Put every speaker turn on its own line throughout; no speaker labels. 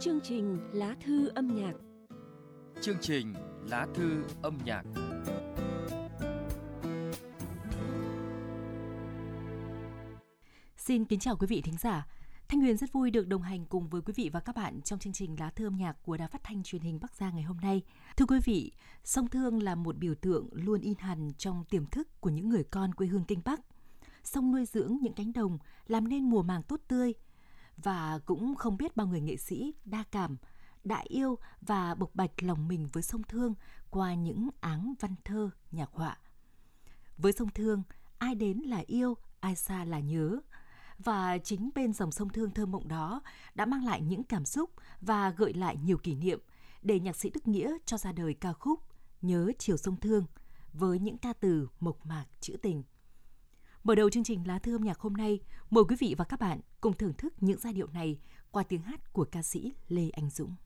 Chương trình Lá thư âm nhạc.
Chương trình Lá thư âm nhạc.
Xin kính chào quý vị thính giả. Thanh Huyền rất vui được đồng hành cùng với quý vị và các bạn trong chương trình Lá thư âm nhạc của Đài Phát thanh Truyền hình Bắc Giang ngày hôm nay. Thưa quý vị, sông Thương là một biểu tượng luôn in hằn trong tiềm thức của những người con quê hương Kinh Bắc. Sông nuôi dưỡng những cánh đồng, làm nên mùa màng tốt tươi. Và cũng không biết bao người nghệ sĩ đa cảm, đã yêu và bộc bạch lòng mình với sông Thương qua những áng văn thơ, nhạc họa. Với sông Thương, ai đến là yêu, ai xa là nhớ. Và chính bên dòng sông Thương thơ mộng đó đã mang lại những cảm xúc và gợi lại nhiều kỷ niệm để nhạc sĩ Đức Nghĩa cho ra đời ca khúc Nhớ Chiều Sông Thương với những ca từ mộc mạc trữ tình. Mở đầu chương trình Lá thư âm nhạc hôm nay, mời quý vị và các bạn cùng thưởng thức những giai điệu này qua tiếng hát của ca sĩ Lê Anh Dũng.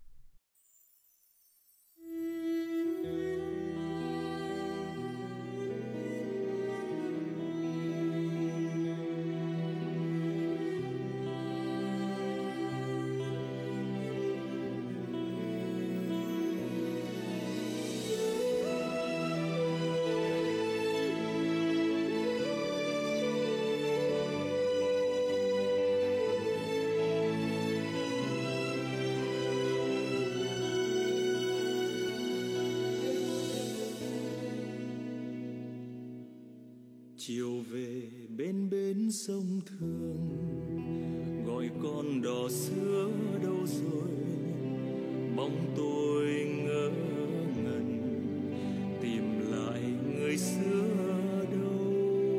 Chiều về bên sông Thương, gọi con đò xưa đâu rồi, bóng tôi ngỡ ngẩn tìm lại người xưa đâu.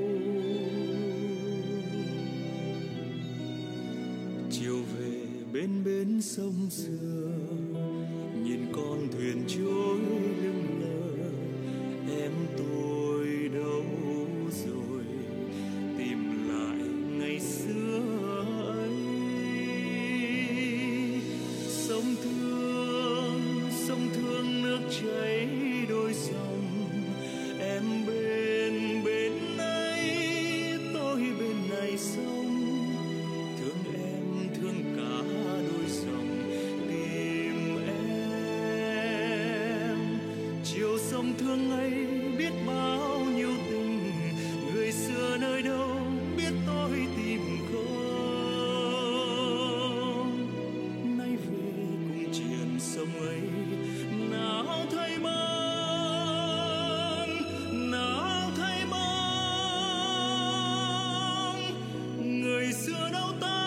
Chiều về bên sông xưa, nhìn con thuyền trôi lững lờ, em tôi đâu rồi, tìm lại ngày xưa ấy. Sông Thương nước chảy đôi dòng, em bên ấy, tôi bên này sông. Thương em thương cả đôi dòng, tìm em. Chiều sông Thương ấy biết bao nhiêu tình, người xưa nơi đâu biết tôi tìm không. Nay về cùng triền sông ấy, nào thấy bóng, nào thấy bóng người xưa đâu ta,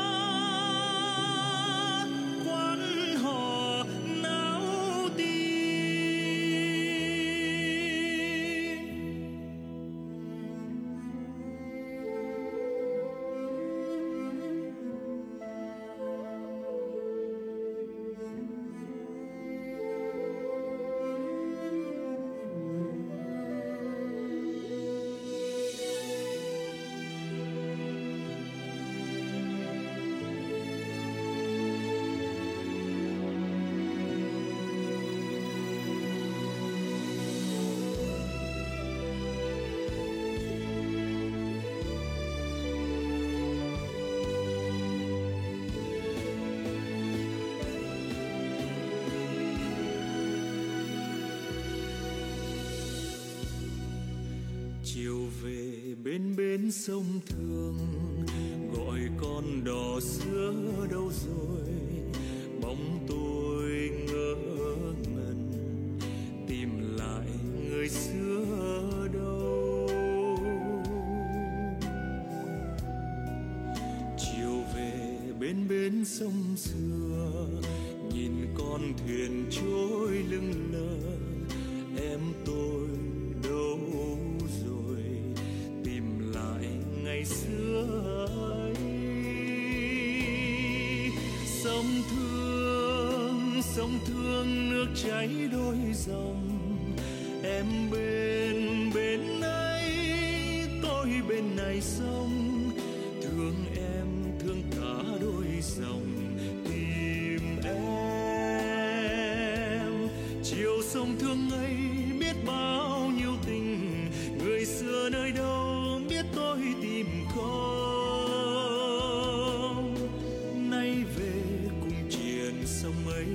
quán hò náo tiếng. Chiều về bên sông Thương, gọi con đò xưa đâu rồi, bóng tôi ngỡ ngẩn tìm lại người xưa đâu. Chiều về bên sông xưa, nhìn con thuyền trôi lững lờ, em tôi đâu rồi, tìm lại ngày xưa ấy. Sông Thương nước chảy đôi dòng, em bên ấy, tôi bên này sông. Thương em thương cả đôi dòng, tìm em. Chiều sông Thương ấy biết bao nhiêu tình, người xưa nơi đâu biết tôi tìm không. Nay về cùng triền sông ấy,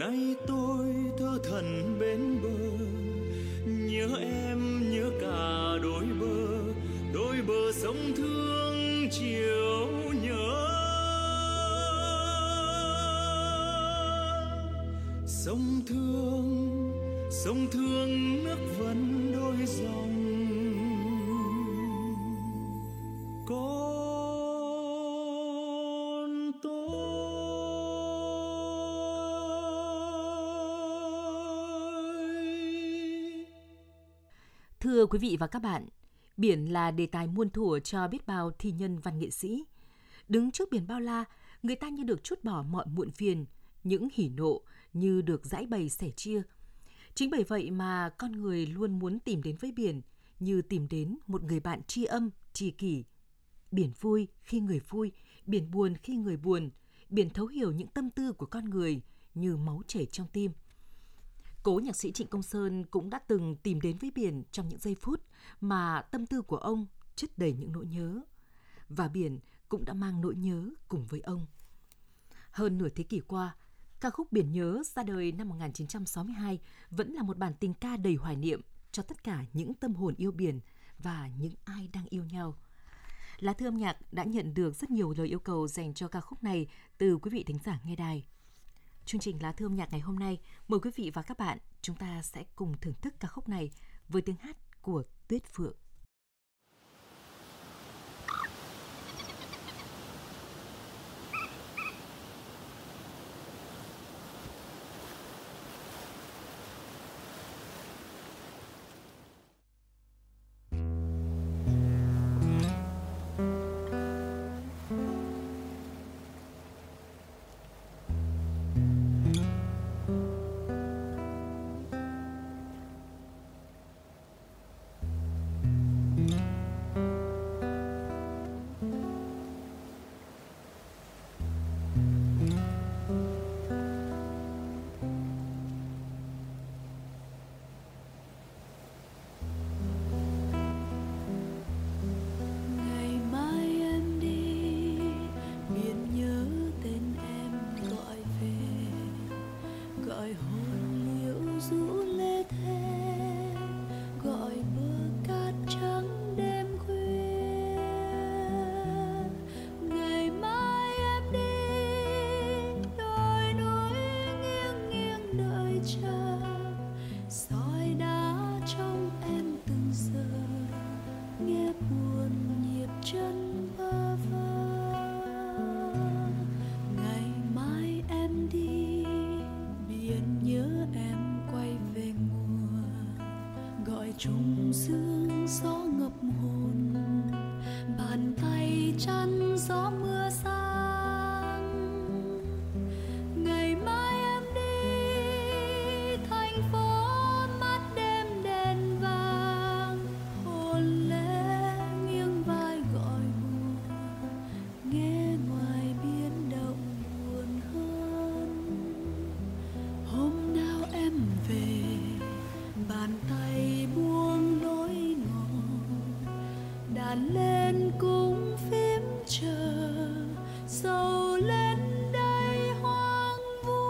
nay tôi thơ thẩn bên bờ, nhớ em nhớ cả đôi bờ sông thương chiều nhớ. Sông thương nước vẫn đôi dòng, con tôi.
Thưa quý vị và các bạn, biển là đề tài muôn thuở cho biết bao thi nhân văn nghệ sĩ. Đứng trước biển bao la, người ta như được trút bỏ mọi muộn phiền, những hỉ nộ như được giãi bày sẻ chia. Chính bởi vậy mà con người luôn muốn tìm đến với biển như tìm đến một người bạn tri âm, tri kỷ. Biển vui khi người vui, biển buồn khi người buồn, biển thấu hiểu những tâm tư của con người như máu chảy trong tim. Cố nhạc sĩ Trịnh Công Sơn cũng đã từng tìm đến với biển trong những giây phút mà tâm tư của ông chất đầy những nỗi nhớ. Và biển cũng đã mang nỗi nhớ cùng với ông. Hơn nửa thế kỷ qua, ca khúc Biển Nhớ ra đời năm 1962 vẫn là một bản tình ca đầy hoài niệm cho tất cả những tâm hồn yêu biển và những ai đang yêu nhau. Lá Thư âm nhạc đã nhận được rất nhiều lời yêu cầu dành cho ca khúc này từ quý vị thính giả nghe đài. Chương trình Lá Thư âm nhạc ngày hôm nay, mời quý vị và các bạn chúng ta sẽ cùng thưởng thức ca khúc này với tiếng hát của Tuyết Phượng.
trùng sương gió ngập hồn, bàn tay chăn gió mưa sang. Ngày mai em đi thành phố mắt đêm đèn vàng, hồn lẽ nghiêng vai gọi buồn, nghe ngoài biển động buồn hơn. Hôm nào em về, bàn tay buông nỗi ngỏ, đàn lên cung phím chờ, sầu lên đây hoang vu.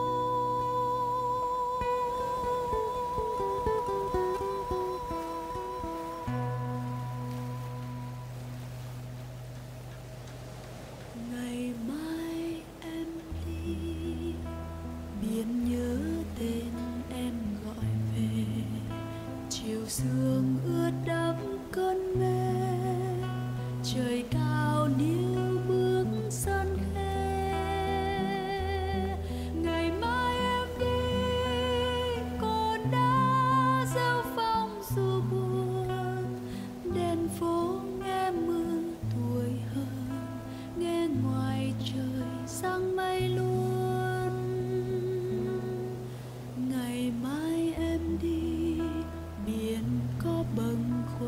Ngày mai em đi, biển nhớ tên em gọi về, chiều sương ướt đẫm cơn mê, trời cao níu bước sân khê. Ngày mai em đi, cồn đá rêu phong dù buồn, đèn phố nghe mưa tuổi hơn, nghe ngoài trời sang mây luôn. Ngày mai em đi, biển có bâng khuâng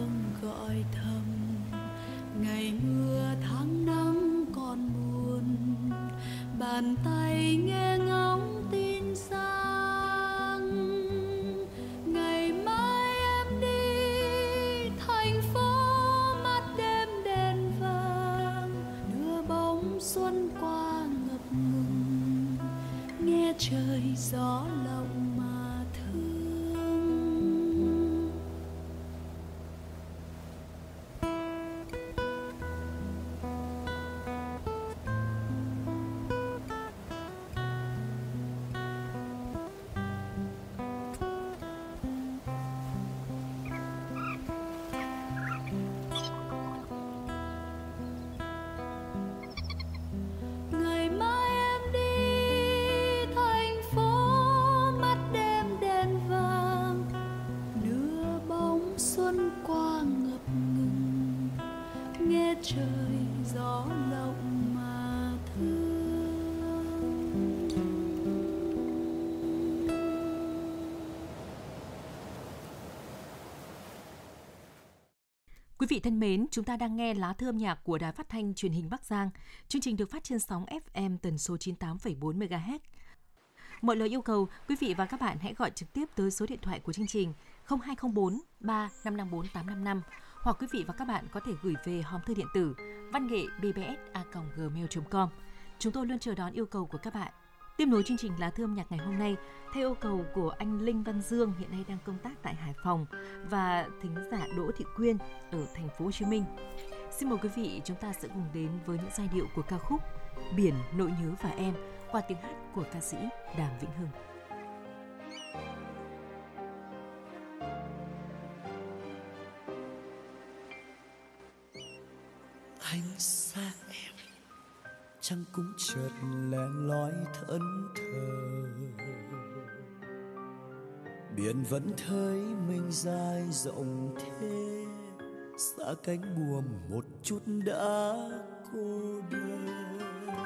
trời gió lộng mà thương.
Quý vị thân mến, chúng ta đang nghe Lá Thư âm nhạc của Đài Phát thanh Truyền hình Bắc Giang. Chương trình được phát trên sóng FM tần số 98,4 MHz. Mọi lời yêu cầu, quý vị và các bạn hãy gọi trực tiếp tới số điện thoại của chương trình 0204 3554 855 hoặc quý vị và các bạn có thể gửi về hòm thư điện tử vanngệ@bbs@gmail.com. Chúng tôi luôn chờ đón yêu cầu của các bạn. Tiếp nối chương trình Lá Thư âm nhạc ngày hôm nay, theo yêu cầu của anh Linh Văn Dương hiện nay đang công tác tại Hải Phòng và thính giả Đỗ Thị Quyên ở thành phố Hồ Chí Minh. Xin mời quý vị chúng ta sẽ cùng đến với những giai điệu của ca khúc Biển, Nỗi nhớ và em qua tiếng hát của ca sĩ Đàm Vĩnh Hưng.
Anh xa em chẳng cũng chợt lén lói thẫn thờ, biển vẫn thấy mình dài rộng thế, xa cánh buồm một chút đã cô đơn.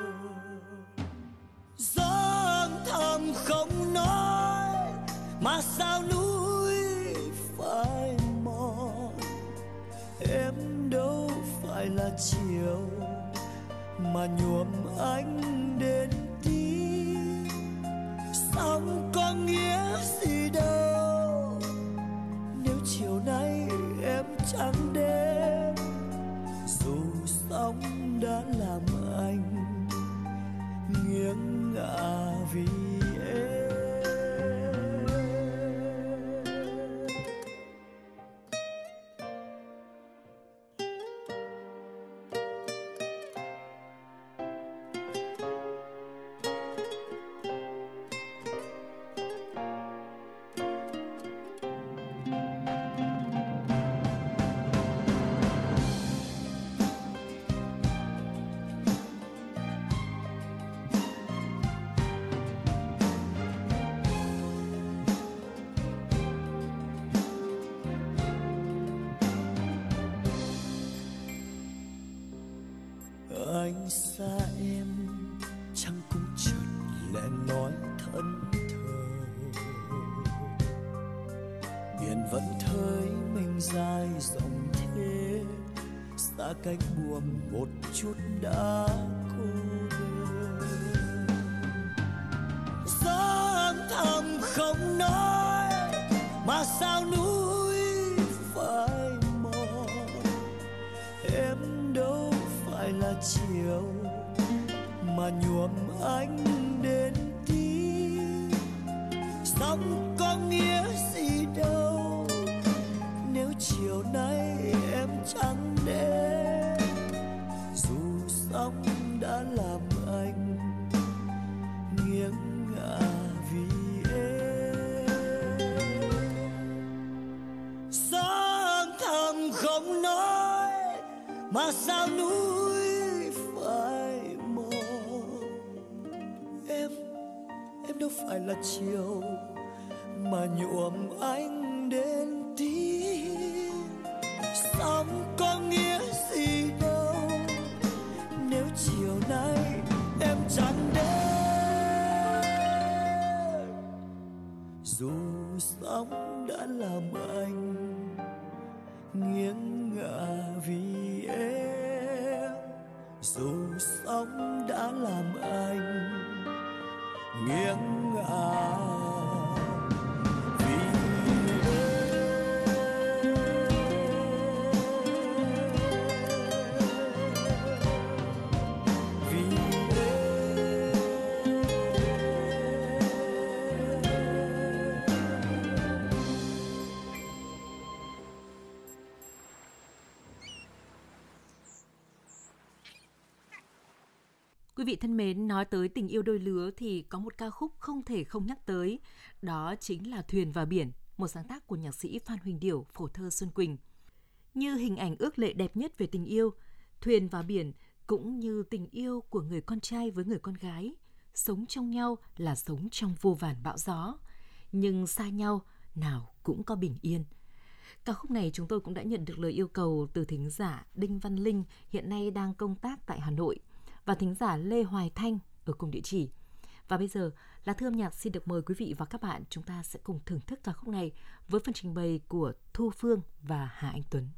Gió thầm không nói mà sao núi phải mòn, em đâu phải là chiều mà nhuộm anh đến tí, sóng có nghĩa gì đâu nếu chiều nay em chẳng đến, dù sóng đã làm anh nghiêng ngả vì em. Anh xa em chẳng cũng chợt lén lói thẫn thờ, biển vẫn thấy mình dài rộng thế, xa cánh buồm một chút đã cô đơn. Gió thầm không nói mà sao núi phải mòn, em đâu phải là chiều mà nhuộm anh đến tí, sóng có nghĩa gì đâu nếu chiều nay em chẳng đến, dù sóng đã làm anh nghiêng ngả vì em. Gió thầm không nói mà sao núi phải mòn, em đâu phải là chiều mà nhuộm anh đến tí, sóng có nghĩa gì đâu nếu chiều nay em chẳng đến, dù sóng đã làm anh nghiêng ngả vì em, dù sóng đã làm anh nghiêng ngả vì
Quý vị thân mến, nói tới tình yêu đôi lứa thì có một ca khúc không thể không nhắc tới, đó chính là Thuyền và Biển, một sáng tác của nhạc sĩ Phan Huỳnh Điểu, phổ thơ Xuân Quỳnh. Như hình ảnh ước lệ đẹp nhất về tình yêu, Thuyền và Biển cũng như tình yêu của người con trai với người con gái, sống trong nhau là sống trong vô vàn bão gió, nhưng xa nhau nào cũng có bình yên. Ca khúc này chúng tôi cũng đã nhận được lời yêu cầu từ thính giả Đinh Văn Linh, hiện nay đang công tác tại Hà Nội, và thính giả Lê Hoài Thanh ở cùng địa chỉ. Và bây giờ, Lá Thư Âm Nhạc xin được mời quý vị và các bạn, chúng ta sẽ cùng thưởng thức ca khúc này với phần trình bày của Thu Phương và Hà Anh Tuấn.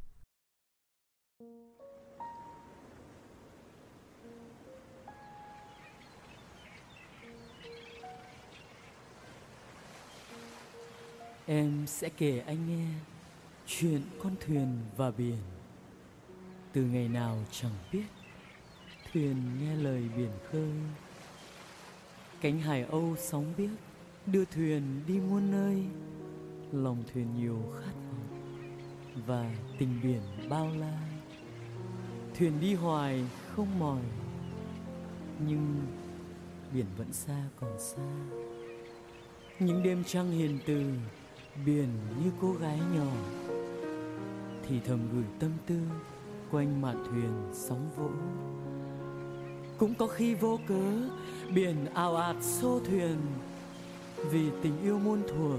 Em sẽ kể anh nghe chuyện con thuyền và biển. Từ ngày nào chẳng biết, thuyền nghe lời biển khơi. Cánh hải âu sóng biếc đưa thuyền đi muôn nơi. Lòng thuyền nhiều khát vọng và tình biển bao la. Thuyền đi hoài không mỏi, nhưng biển vẫn xa còn xa. Những đêm trăng hiền từ, biển như cô gái nhỏ thì thầm gửi tâm tư quanh mạn thuyền sóng vỗ. Cũng có khi vô cớ biển ào ạt xô thuyền vì tình yêu muôn thuở.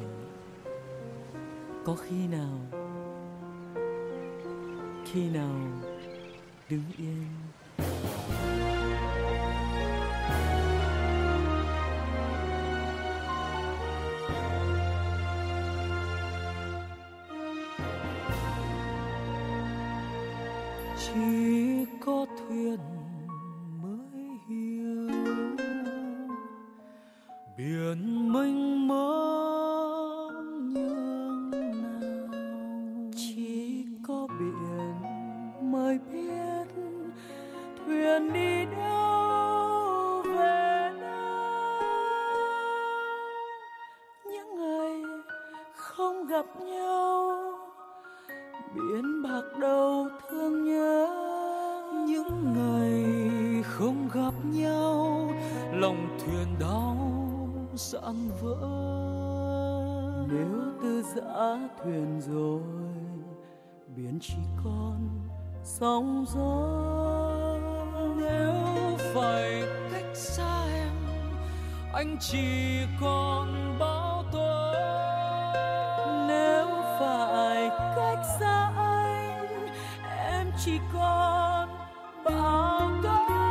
Có khi nào đứng yên. Chỉ có thuyền mới hiểu biển mênh mông nhường nào. Chỉ có biển mới biết thuyền đi đâu về đâu. Những ngày không gặp nhau, biển bạc đầu thương nhớ. Những ngày không gặp nhau, lòng thuyền đau dạn vỡ. Nếu từ giã thuyền rồi, biển chỉ còn sóng gió. Nếu phải cách xa em, anh chỉ còn bão tố. Nếu phải cách xa anh, em chỉ còn bão tố.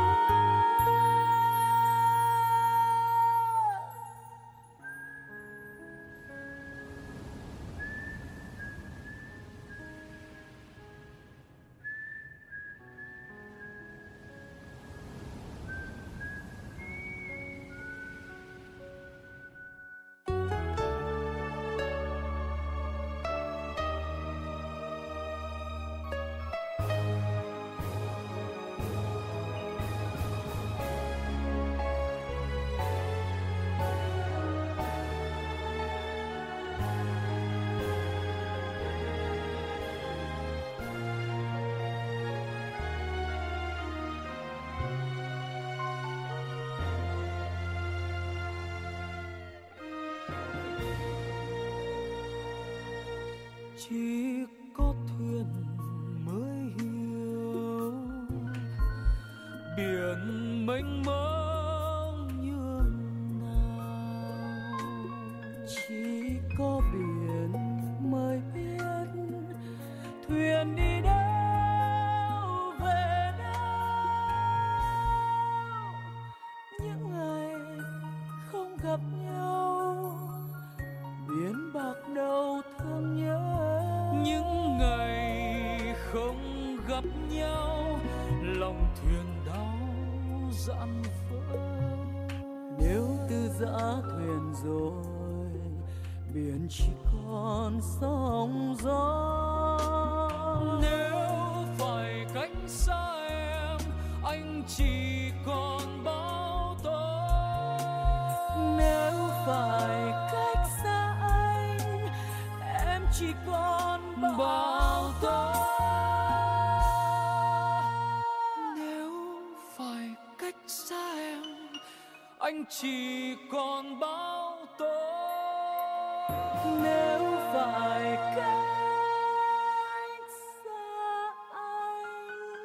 Chỉ có thuyền mới hiểu biển mênh mông nhường nào. Chỉ có biển mới biết thuyền đi đâu về đâu. Những ngày không gặp nhau, biển bạc đầu thương nhớ. Những ngày không gặp nhau, lòng thuyền đau dạn vỡ. Nếu từ giã thuyền rồi, biển chỉ còn sóng gió. Nếu phải cách xa em, anh chỉ còn bão tố. Nếu phải cách xa anh, em chỉ còn bão tố. Nếu phải cách xa em, anh chỉ còn bão tố. Nếu phải cách xa anh,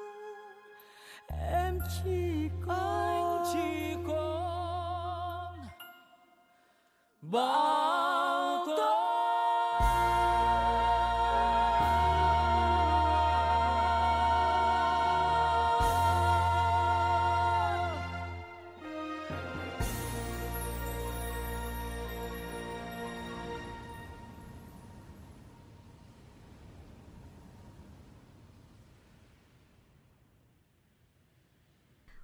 em chỉ còn bão tố.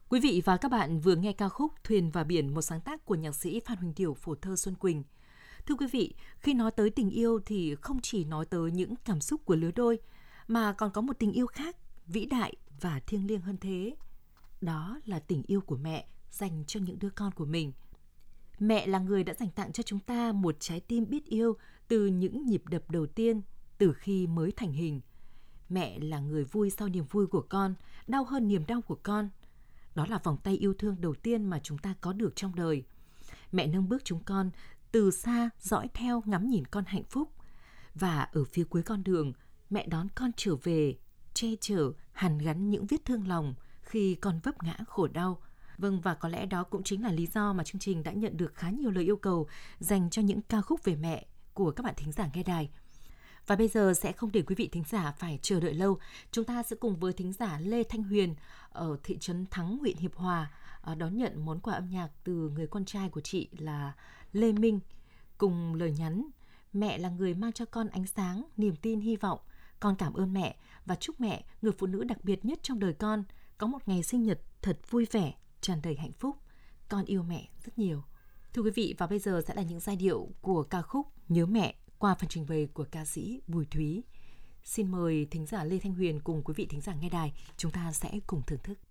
Quý vị và các bạn vừa nghe ca khúc Thuyền và Biển, một sáng tác của nhạc sĩ Phan Huỳnh Điểu, phổ thơ Xuân Quỳnh. Thưa quý vị, khi nói tới tình yêu thì không chỉ nói tới những cảm xúc của lứa đôi, mà còn có một tình yêu khác, vĩ đại và thiêng liêng hơn thế. Đó là tình yêu của mẹ dành cho những đứa con của mình. Mẹ là người đã dành tặng cho chúng ta một trái tim biết yêu từ những nhịp đập đầu tiên, từ khi mới thành hình. Mẹ là người vui sau niềm vui của con, đau hơn niềm đau của con. Đó là vòng tay yêu thương đầu tiên mà chúng ta có được trong đời. Mẹ nâng bước chúng con từ xa, dõi theo, ngắm nhìn con hạnh phúc. Và ở phía cuối con đường, mẹ đón con trở về, che chở, hàn gắn những vết thương lòng khi con vấp ngã khổ đau. Vâng, và có lẽ đó cũng chính là lý do mà chương trình đã nhận được khá nhiều lời yêu cầu dành cho những ca khúc về mẹ của các bạn thính giả nghe đài. Và bây giờ sẽ không để quý vị thính giả phải chờ đợi lâu. Chúng ta sẽ cùng với thính giả Lê Thanh Huyền ở thị trấn Thắng, huyện Hiệp Hòa đón nhận món quà âm nhạc từ người con trai của chị là Lê Minh, cùng lời nhắn: mẹ là người mang cho con ánh sáng, niềm tin, hy vọng. Con cảm ơn mẹ và chúc mẹ, người phụ nữ đặc biệt nhất trong đời con, có một ngày sinh nhật thật vui vẻ, tràn đầy hạnh phúc. Con yêu mẹ rất nhiều. Thưa quý vị, và bây giờ sẽ là những giai điệu của ca khúc Nhớ Mẹ qua phần trình bày của ca sĩ Bùi Thúy. Xin mời thính giả Lê Thanh Huyền cùng quý vị thính giả nghe đài, chúng ta sẽ cùng thưởng thức.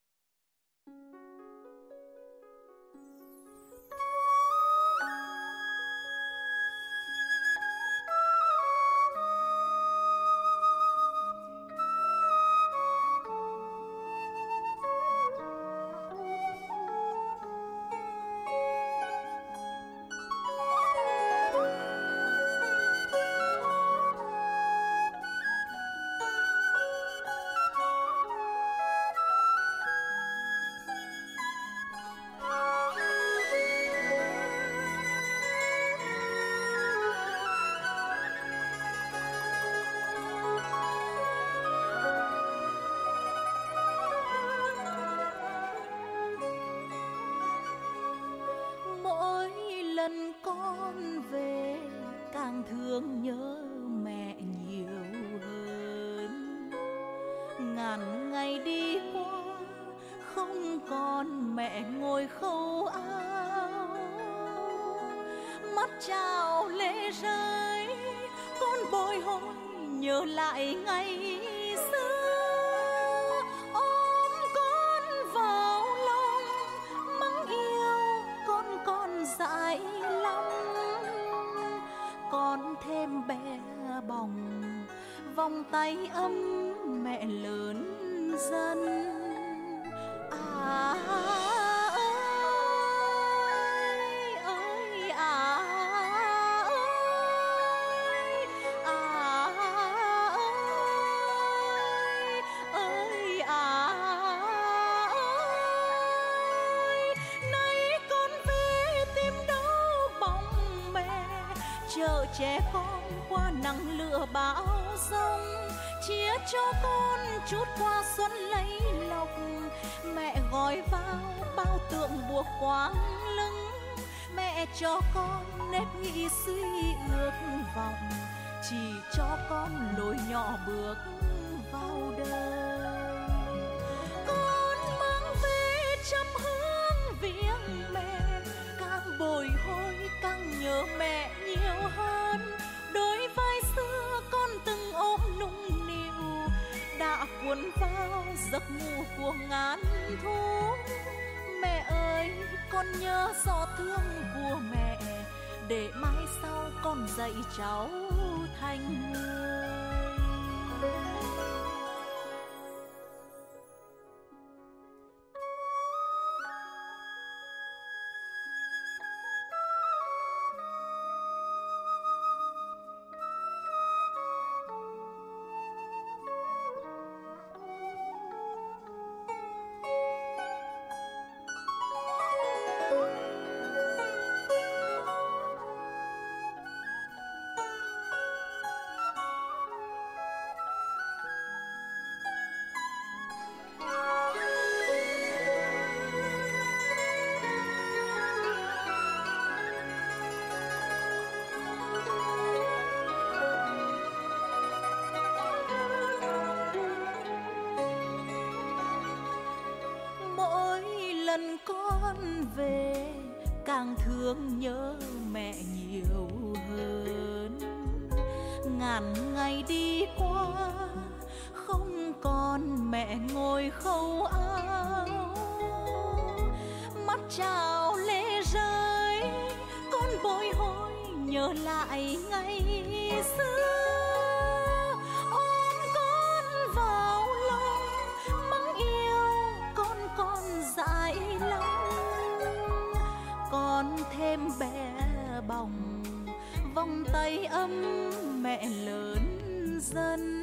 Con về càng thương nhớ mẹ nhiều hơn. Ngàn ngày đi qua không còn mẹ ngồi khâu áo, mắt trào lệ rơi, con bồi hồi nhớ lại ngày xưa. Ôm con vào lòng, mắng yêu con dại lòng. Con thêm bé bỏng, vòng tay ấm mẹ lớn dần. Chở che con qua nắng lửa bão giông, chia cho con chút qua xuân lấy lộc. Mẹ gói vào bao tượng buộc quang lưng, mẹ cho con nếp nghĩ suy ước vọng, chỉ cho con lối nhỏ bước vào đời. Con mang về trăm hương viếng mẹ, càng bồi hồi càng nhớ mẹ nhiều hơn. Đôi vai xưa con từng ôm nũng nịu, đã cuốn vào giấc ngủ của ngàn thu. Mẹ ơi, con nhớ giọt thương của mẹ, để mai sau con dạy cháu thành người. về càng thương nhớ mẹ nhiều hơn. Ngàn ngày đi qua không còn mẹ ngồi khâu áo, mắt trào lệ rơi con bồi hồi nhớ lại ngày xưa. Ôm con vào lòng mắng yêu con dại lòng, con thêm bé bỏng vòng tay ấm mẹ lớn dần.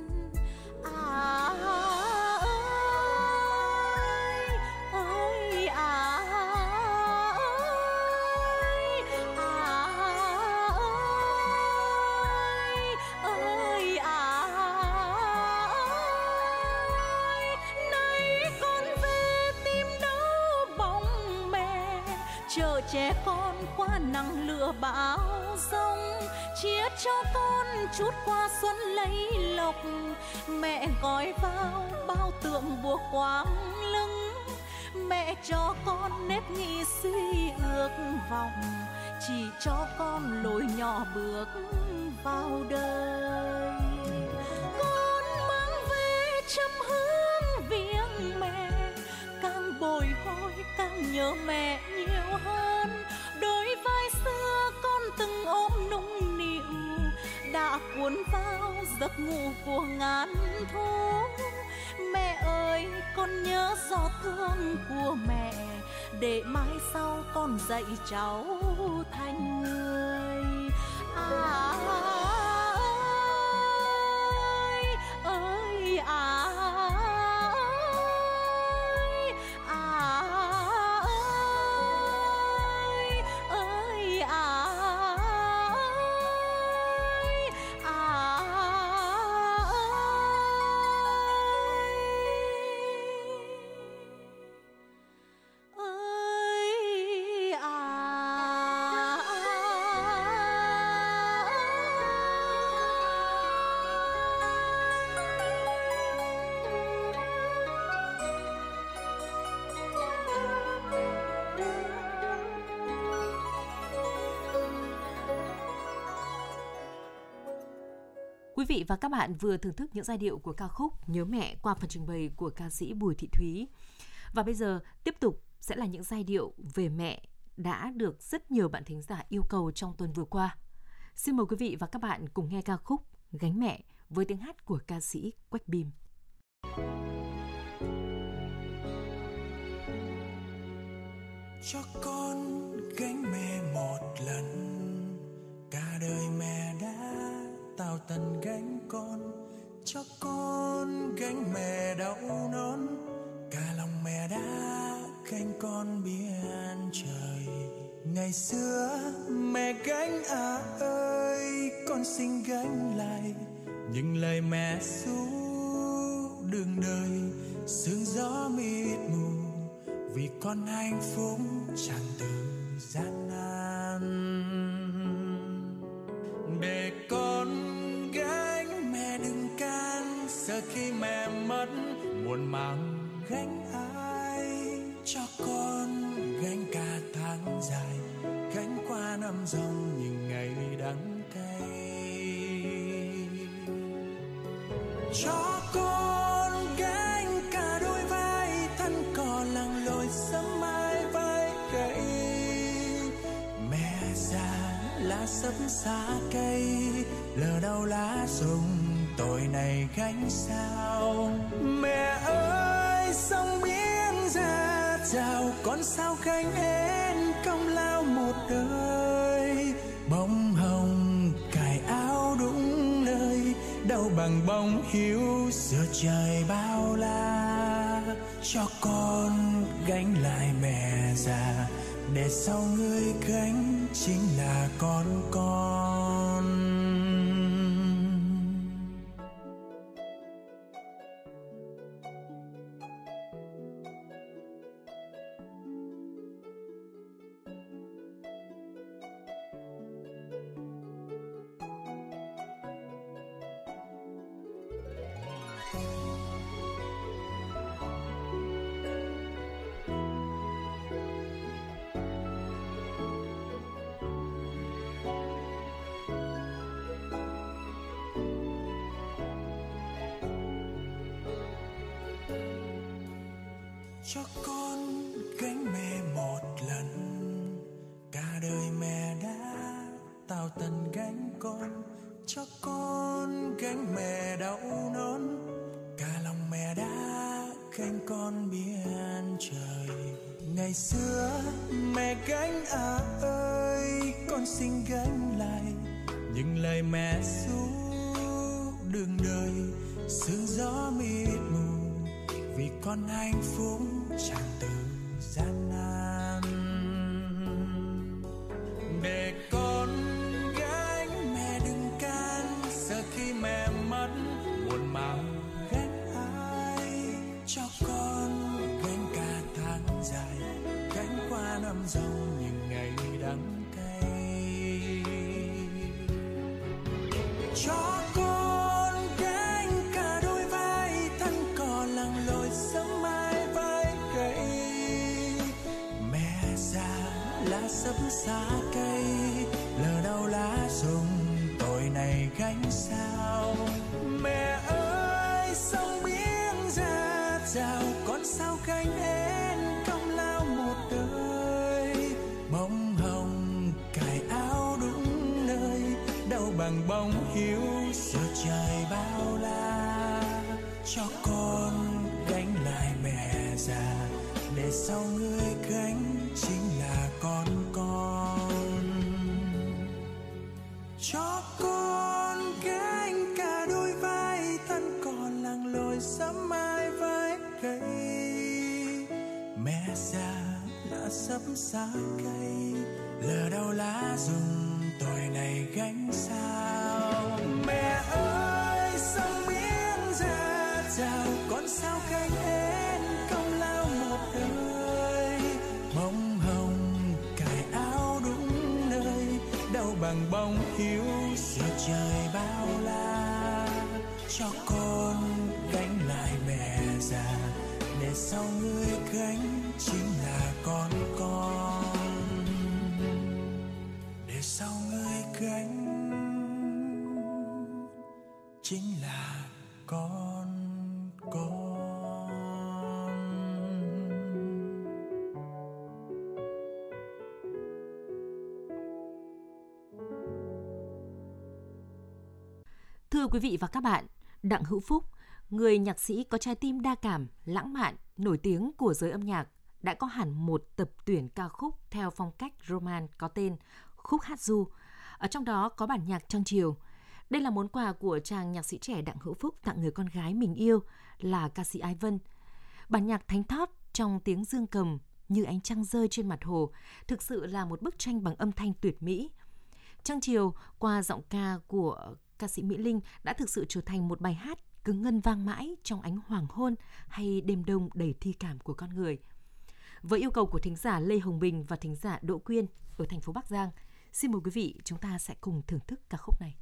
À ơi à ơi à ơi, nay con về tìm đâu bóng mẹ, chờ che con qua nắng lửa bão giông, chia cho con chút qua xuân lấy lộc. Mẹ gói vào bao tượng buộc quang lưng, mẹ cho con nếp nghĩ suy ước vọng, chỉ cho con lối nhỏ bước vào đời. Con mang về trăm hương viếng mẹ, càng bồi hồi càng nhớ mẹ nhiều hơn. Đôi vai xưa con từng ôm nũng nịu, đã cuốn vào giấc ngủ của ngàn thu. Mẹ ơi con nhớ giọt thương của mẹ, để mai sau con dạy cháu thành người. À ơi à
Quý vị và các bạn vừa thưởng thức những giai điệu của ca khúc Nhớ Mẹ qua phần trình bày của ca sĩ Bùi Thị Thúy. Và bây giờ tiếp tục sẽ là những giai điệu về mẹ đã được rất nhiều bạn thính giả yêu cầu trong tuần vừa qua. Xin mời quý vị và các bạn cùng nghe ca khúc Gánh Mẹ với tiếng hát của ca sĩ Quách Bim.
Cho con gánh mẹ một lần, cả đời mẹ đã tao tần gánh con. Cho con gánh mẹ đau non, cả lòng mẹ đã gánh con biển trời. Ngày xưa mẹ gánh ơi, con xin gánh lại những lời mẹ ru đường đời. Sương gió mịt mù vì con hạnh phúc tràn từ gian nan. Để con gánh mẹ đừng can, sợ khi mẹ mất muộn màng gánh ai. Cho con gánh cả tháng dài, gánh qua năm dòng những ngày đắng cay. Cho con gánh cả đôi vai, thân cò làng lội sớm mai vai gãy. Mẹ già lá sấp xa cây, lờ đâu lá rụng tội này gánh sao. Mẹ ơi sông biển ra rào, con sao gánh hết công lao một đời. Bông hồng cài áo đúng nơi, đâu bằng bông hiu giữa trời bao la. Cho con gánh lại mẹ già, để sau người gánh chính là con. cho con gánh mẹ một lần. Cả đời mẹ đã tạo tần gánh con, cho con gánh mẹ đau nón. Cả lòng mẹ đã gánh con biển trời. Ngày xưa mẹ gánh ơi, con xin gánh lại những lời mẹ ru đường đời. Sương gió mịt mù vì con hạnh phúc chẳng từ gian nan. Để con gánh mẹ đừng can, sợ khi mẹ mất buồn màu gánh ai. Cho con gánh cả tháng dài, gánh qua năm dòng những ngày đắng cay. Cho con gánh cả đôi vai, thân cò lặng lội sớm mai vai gầy. Mẹ già lá sấp xa cây, lỡ đâu lá rụng tội này gánh sao. Mẹ ơi sông biển ra rào, con sao gánh hết công lao một đời. Bông hồng cài áo đúng nơi, đâu bằng bông hiếu giữa trời bao la. Cho con gánh lại mẹ già, để sau người gánh chính là con. Cho con gánh cả đôi vai, thân còn lặng lội sớm mai vai gầy. Mẹ già lá sấp xa cây, lỡ đâu lá rụng tội này gánh sao. Mẹ ơi sông biển ra rào, con sao gánh hết công lao một đời. Bông hồng cài áo đúng nơi, đâu bằng bông hiếu giữa trời bao la. Cho con gánh lại mẹ già, để sau người gánh chính là con. Để sau người gánh chính là con.
Thưa quý vị và các bạn, Đặng Hữu Phúc, người nhạc sĩ có trái tim đa cảm, lãng mạn, nổi tiếng của giới âm nhạc, đã có hẳn một tập tuyển ca khúc theo phong cách roman có tên Khúc Hát Du. Ở trong đó có bản nhạc Trăng Chiều. Đây là món quà của chàng nhạc sĩ trẻ Đặng Hữu Phúc tặng người con gái mình yêu là ca sĩ Ái Vân. Bản nhạc thánh thót trong tiếng dương cầm như ánh trăng rơi trên mặt hồ thực sự là một bức tranh bằng âm thanh tuyệt mỹ. Trăng Chiều qua giọng ca của ca sĩ Mỹ Linh đã thực sự trở thành một bài hát cứ ngân vang mãi trong ánh hoàng hôn hay đêm đông đầy thi cảm của con người. Với yêu cầu của thính giả Lê Hồng Bình và thính giả Đỗ Quyên ở thành phố Bắc Giang, xin mời quý vị chúng ta sẽ cùng thưởng thức ca khúc này.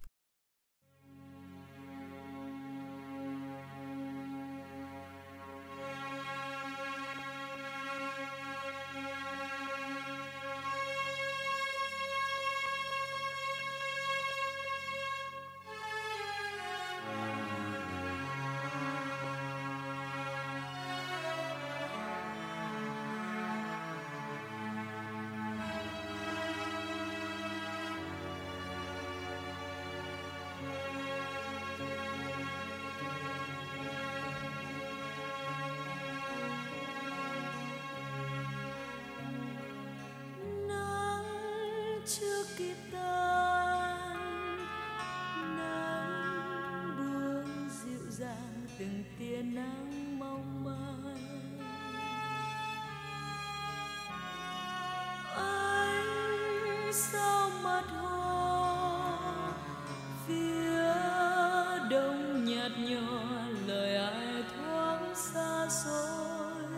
Chưa kịp tan, nắng buông dịu dàng từng tia nắng mong manh. Anh sao mặt hồ phía đông nhạt nhòa, lời ai thoáng xa xôi.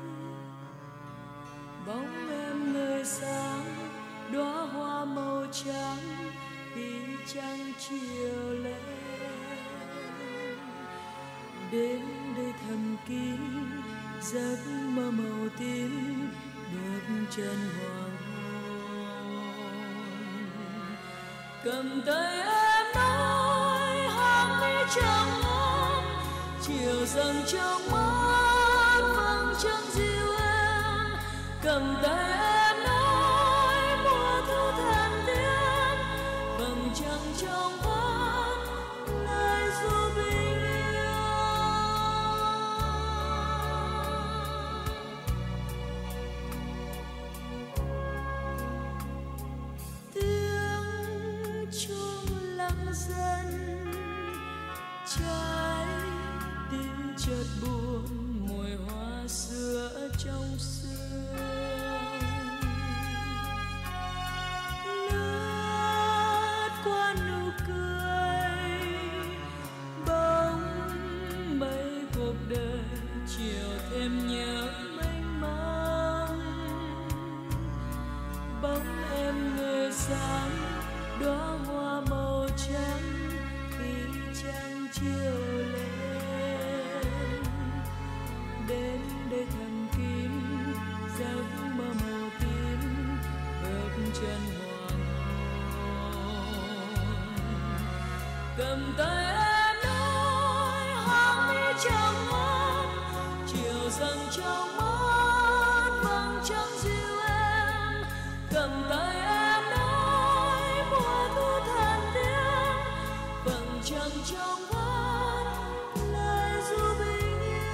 Bóng em người sáng, đóa hoa màu trắng khi trăng chiều lên. Đến đây thầm kín giấc mơ màu tím, bước chân hoàng hôn. Cầm tay em nói hàng mi trắng ấm, chiều dần trong mắt vầng trăng dịu
cầm tay em nói mùa thu thần tiên, vầng trăng trong vắt lời ru bình yên. Tiếng chuông lặng dần, trái tim chợt buồn, mùi hoa sữa trong sương lướt qua nụ cười, bóng mây gộp đời chiều thêm nhớ mênh mang. Bóng em người sáng đóa hoa màu trắng khi trăng chiều lên, đến đây thầm kín giấc mơ màu tím bước chân hoàng hôn. Cầm tay em nói hàng mi trong mắt, chiều dần trong mắt vầng trăng dịu em. Cầm tay em nói mùa thu thần tiên, vầng trăng trong vắt lời ru bình yên.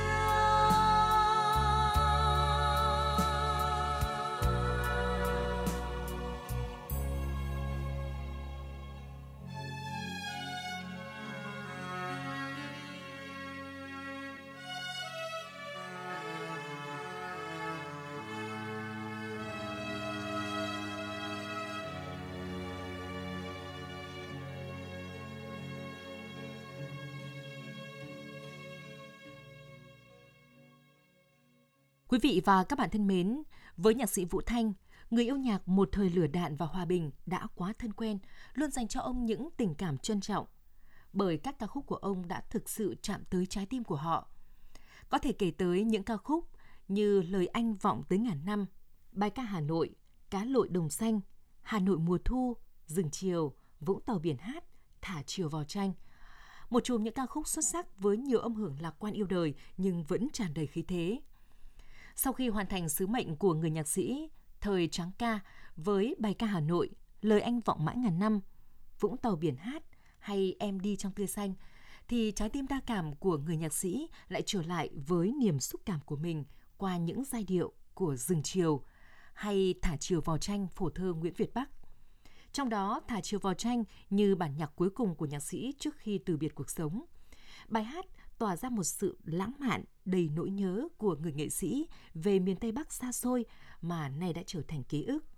Quý vị và các bạn thân mến, với nhạc sĩ Vũ Thanh, người yêu nhạc một thời lửa đạn và hòa bình đã quá thân quen, luôn dành cho ông những tình cảm trân trọng. Bởi các ca khúc của ông đã thực sự chạm tới trái tim của họ. Có thể kể tới những ca khúc như Lời Anh vọng tới ngàn năm, Bài ca Hà Nội, Cá lội đồng xanh, Hà Nội mùa thu, Rừng chiều, Vũng Tàu biển hát, Thả chiều vào tranh. Một chùm những ca khúc xuất sắc với nhiều âm hưởng lạc quan yêu đời nhưng vẫn tràn đầy khí thế. Sau khi hoàn thành sứ mệnh của người nhạc sĩ thời tráng ca với Bài ca Hà Nội, Lời Anh vọng mãi ngàn năm, Vũng Tàu biển hát hay Em đi trong tươi xanh, thì trái tim đa cảm của người nhạc sĩ lại trở lại với niềm xúc cảm của mình qua những giai điệu của Rừng chiều hay Thả chiều vào tranh phổ thơ Nguyễn Việt Bắc. Trong đó, Thả chiều vào tranh như bản nhạc cuối cùng của nhạc sĩ trước khi từ biệt cuộc sống. Bài hát tỏa ra một sự lãng mạn đầy nỗi nhớ của người nghệ sĩ về miền Tây Bắc xa xôi mà nay đã trở thành ký ức.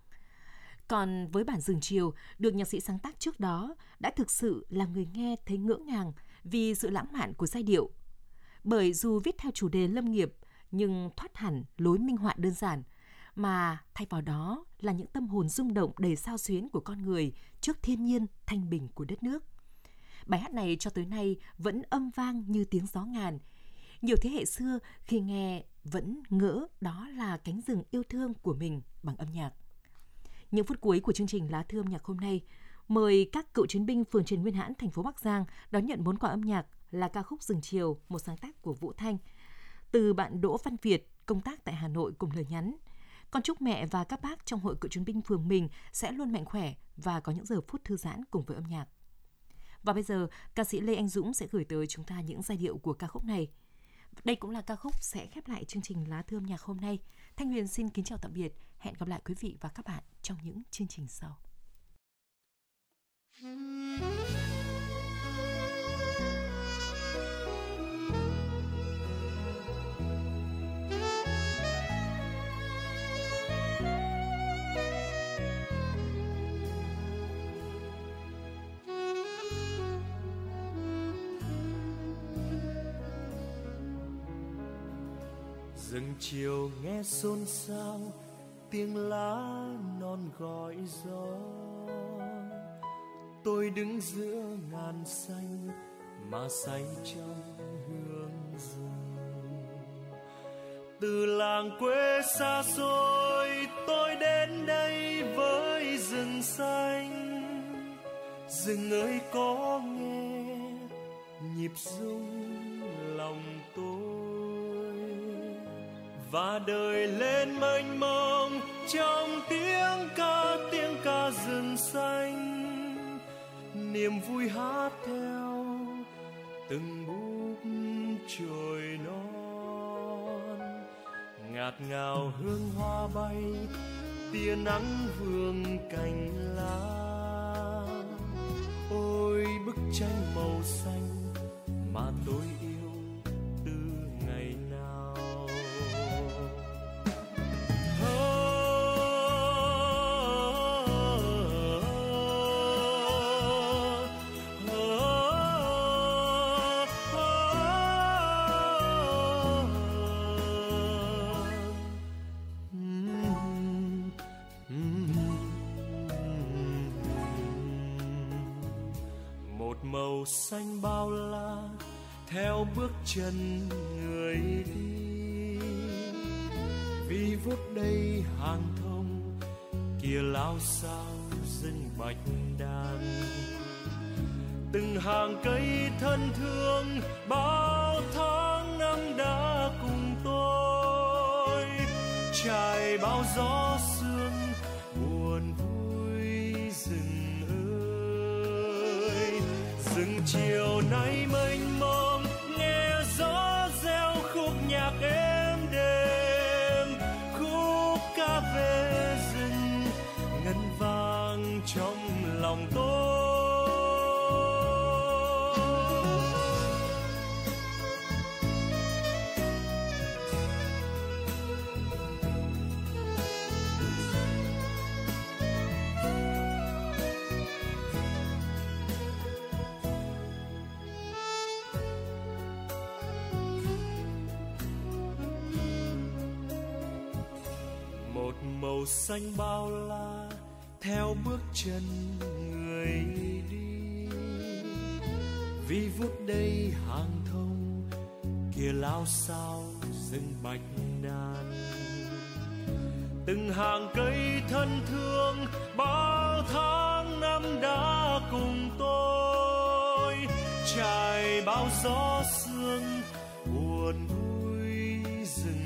Còn với bản Rừng chiều được nhạc sĩ sáng tác trước đó đã thực sự làm người nghe thấy ngỡ ngàng vì sự lãng mạn của giai điệu. Bởi dù viết theo chủ đề lâm nghiệp nhưng thoát hẳn lối minh họa đơn giản, mà thay vào đó là những tâm hồn rung động đầy xao xuyến của con người trước thiên nhiên thanh bình của đất nước. Bài hát này cho tới nay vẫn âm vang như tiếng gió ngàn. Nhiều thế hệ xưa khi nghe vẫn ngỡ đó là cánh rừng yêu thương của mình bằng âm nhạc. Những phút cuối của chương trình Lá thư âm nhạc hôm nay, mời các cựu chiến binh phường Trần Nguyên Hãn, thành phố Bắc Giang đón nhận món quà âm nhạc là ca khúc Rừng chiều, một sáng tác của Vũ Thanh. Từ bạn Đỗ Văn Việt, công tác tại Hà Nội cùng lời nhắn: con chúc mẹ và các bác trong hội cựu chiến binh phường mình sẽ luôn mạnh khỏe và có những giờ phút thư giãn cùng với âm nhạc. Và bây giờ, ca sĩ Lê Anh Dũng sẽ gửi tới chúng ta những giai điệu của ca khúc này. Đây cũng là ca khúc sẽ khép lại chương trình Lá thư âm nhạc hôm nay. Thanh Huyền xin kính chào tạm biệt. Hẹn gặp lại quý vị và các bạn trong những chương trình sau.
Rừng chiều nghe xôn xao, tiếng lá non gọi gió. Tôi đứng giữa ngàn xanh mà say trong hương rừng. Từ làng quê xa xôi tôi đến đây với rừng xanh. Rừng ơi có nghe nhịp rung lòng tôi, và đời lên mênh mông trong tiếng ca rừng xanh, niềm vui hát theo từng búp chồi non. Ngạt ngào hương hoa bay, tia nắng vương cành lá. Ôi bức tranh màu xanh mà tôi yêu từ ngày nào. Màu xanh bao la theo bước chân người đi, vì vuốt đây hàng thông kia lao sao rừng bạch đàn. Từng hàng cây thân thương bao tháng năm đã cùng tôi, trải bao gió sương buồn vui rừng. Rừng chiều nay mênh mông, nghe gió reo khúc nhạc êm đềm, khúc ca về rừng ngân vang trong lòng tôi. Màu xanh bao la theo bước chân người đi, vì vút đây hàng thông kia lao sao rừng bạch đàn. Từng hàng cây thân thương bao tháng năm đã cùng tôi, trải bao gió sương buồn vui rừng.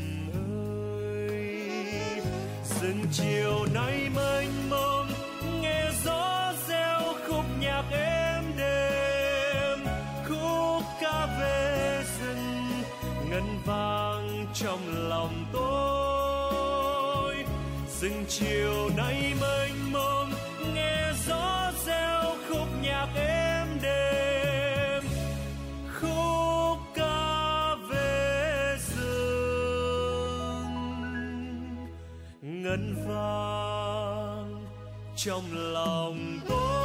Rừng chiều nay mênh mông, nghe gió reo khúc nhạc êm đềm, khúc ca về rừng ngân vang trong lòng tôi. Rừng chiều nay mênh mông, nghe gió reo khúc nhạc êm đềm, khúc ca về rừng ngân vang trong lòng tôi.